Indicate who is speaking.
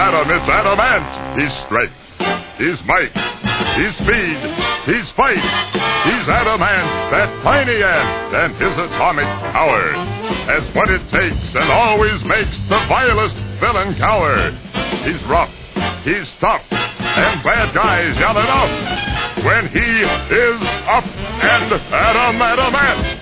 Speaker 1: Adam, it's Adamant. His strength, his might, his speed, his fight. He's Adamant, that tiny ant, and his atomic power has what it takes and always makes the vilest villain cower. He's rough, he's tough, and bad guys yell enough when he is up and Adamant.